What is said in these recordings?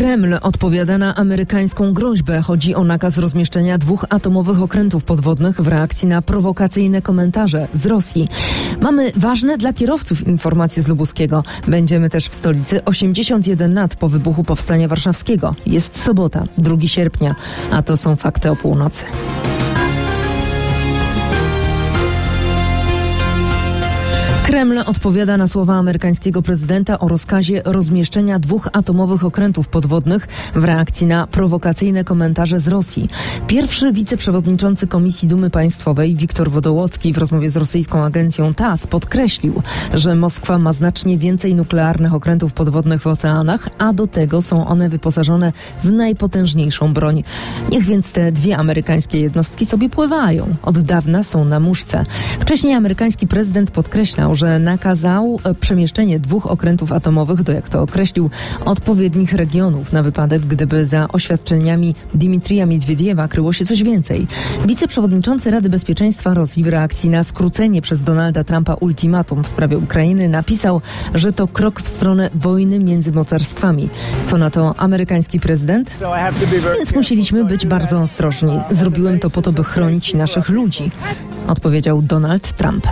Kreml odpowiada na amerykańską groźbę. Chodzi o nakaz rozmieszczenia 2 atomowych okrętów podwodnych w reakcji na prowokacyjne komentarze z Rosji. Mamy ważne dla kierowców informacje z Lubuskiego. Będziemy też w stolicy 81 lat po wybuchu Powstania Warszawskiego. Jest sobota, 2 sierpnia, a to są fakty o północy. Kreml odpowiada na słowa amerykańskiego prezydenta o rozkazie rozmieszczenia 2 atomowych okrętów podwodnych w reakcji na prowokacyjne komentarze z Rosji. Pierwszy wiceprzewodniczący Komisji Dumy Państwowej Wiktor Wodołocki w rozmowie z rosyjską agencją TASS podkreślił, że Moskwa ma znacznie więcej nuklearnych okrętów podwodnych w oceanach, a do tego są one wyposażone w najpotężniejszą broń. Niech więc te 2 amerykańskie jednostki sobie pływają. Od dawna są na muszce. Wcześniej amerykański prezydent podkreślał, że nakazał przemieszczenie 2 okrętów atomowych do, jak to określił, odpowiednich regionów na wypadek, gdyby za oświadczeniami Dmitrija Miedwiediewa kryło się coś więcej. Wiceprzewodniczący Rady Bezpieczeństwa Rosji w reakcji na skrócenie przez Donalda Trumpa ultimatum w sprawie Ukrainy napisał, że to krok w stronę wojny między mocarstwami. Co na to amerykański prezydent? Więc musieliśmy być bardzo ostrożni. Zrobiłem to po to, by chronić naszych ludzi, odpowiedział Donald Trump.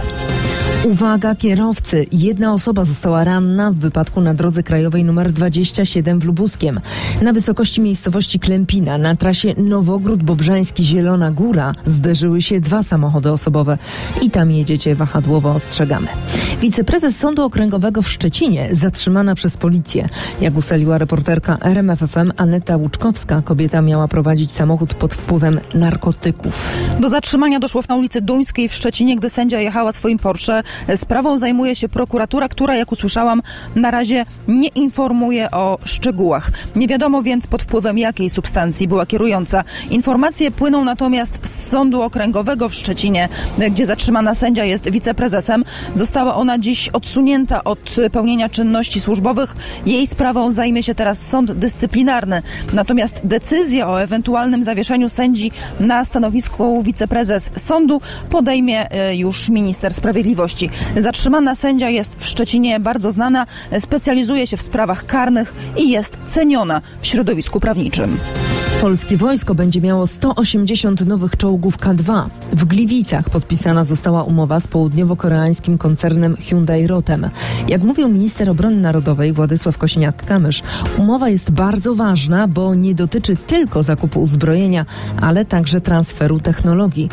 Uwaga kierowcy! 1 osoba została ranna w wypadku na drodze krajowej nr 27 w Lubuskiem. Na wysokości miejscowości Klempina na trasie Nowogród Bobrzański-Zielona Góra zderzyły się 2 samochody osobowe. I tam jedziecie wahadłowo, ostrzegamy. Wiceprezes Sądu Okręgowego w Szczecinie zatrzymana przez policję. Jak ustaliła reporterka RMF FM Aneta Łuczkowska, kobieta miała prowadzić samochód pod wpływem narkotyków. Do zatrzymania doszło na ulicy Duńskiej w Szczecinie, gdy sędzia jechała swoim Porsche. Sprawą zajmuje się prokuratura, która, jak usłyszałam, na razie nie informuje o szczegółach. Nie wiadomo więc, pod wpływem jakiej substancji była kierująca. Informacje płyną natomiast z Sądu Okręgowego w Szczecinie, gdzie zatrzymana sędzia jest wiceprezesem. Została ona dziś odsunięta od pełnienia czynności służbowych. Jej sprawą zajmie się teraz sąd dyscyplinarny. Natomiast decyzję o ewentualnym zawieszeniu sędzi na stanowisku wiceprezes sądu podejmie już minister sprawiedliwości. Zatrzymana sędzia jest w Szczecinie bardzo znana, specjalizuje się w sprawach karnych i jest ceniona w środowisku prawniczym. Polskie wojsko będzie miało 180 nowych czołgów K2. W Gliwicach podpisana została umowa z południowo-koreańskim koncernem Hyundai Rotem. Jak mówił minister obrony narodowej Władysław Kosiniak-Kamysz, umowa jest bardzo ważna, bo nie dotyczy tylko zakupu uzbrojenia, ale także transferu technologii.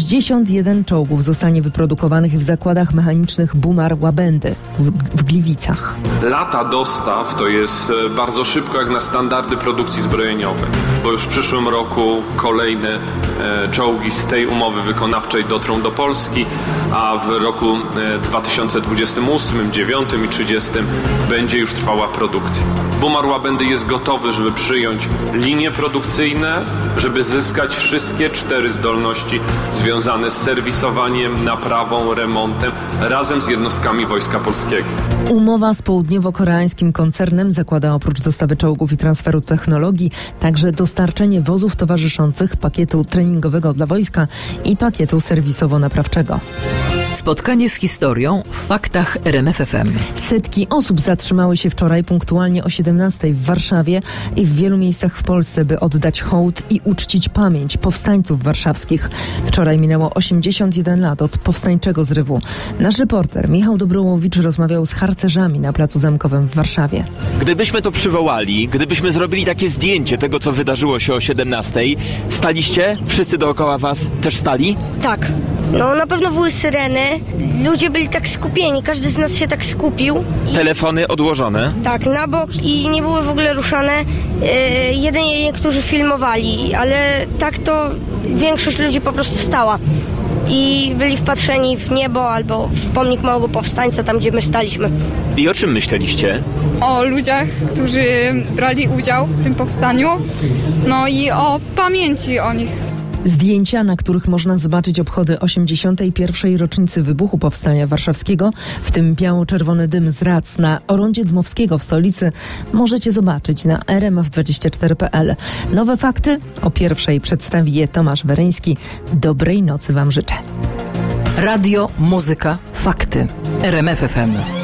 61 czołgów zostanie wyprodukowanych w zakładach mechanicznych Bumar-Łabędy w Gliwicach. Lata dostaw to jest bardzo szybko jak na standardy produkcji zbrojeniowej, bo już w przyszłym roku kolejne czołgi z tej umowy wykonawczej dotrą do Polski, a w roku 2028, 2029 i 2030 będzie już trwała produkcja. Bumar-Łabędy jest gotowy, żeby przyjąć linie produkcyjne, żeby zyskać wszystkie 4 zdolności związane z serwisowaniem, naprawą, remontem razem z jednostkami Wojska Polskiego. Umowa z południowo-koreańskim koncernem zakłada oprócz dostawy czołgów i transferu technologii także dostarczenie wozów towarzyszących, pakietu treningowego dla wojska i pakietu serwisowo-naprawczego. Spotkanie z historią w faktach RMF FM. Setki osób zatrzymały się wczoraj punktualnie o 17 w Warszawie i w wielu miejscach w Polsce, by oddać hołd i uczcić pamięć powstańców warszawskich. Wczoraj minęło 81 lat od powstańczego zrywu. Nasz reporter Michał Dobrołowicz rozmawiał z harcerzami na Placu Zamkowym w Warszawie. Gdybyśmy to przywołali, gdybyśmy zrobili takie zdjęcie tego, co wydarzyło się o 17, staliście? Wszyscy dookoła was też stali? Tak. No na pewno były syreny. Ludzie byli tak skupieni, każdy z nas się tak skupił. Telefony odłożone? Tak, na bok i nie były w ogóle ruszane. Jedynie niektórzy filmowali, ale tak to większość ludzi po prostu stała. I byli wpatrzeni w niebo albo w pomnik Małego Powstańca, tam gdzie my staliśmy. I o czym myśleliście? O ludziach, którzy brali udział w tym powstaniu, no i o pamięci o nich. Zdjęcia, na których można zobaczyć obchody 81. rocznicy wybuchu Powstania Warszawskiego, w tym biało-czerwony dym z rac na Rondzie Dmowskiego w stolicy, możecie zobaczyć na rmf24.pl. Nowe fakty o 1:00 przedstawi je Tomasz Weryński. Dobrej nocy wam życzę. Radio, muzyka, fakty. RMF FM.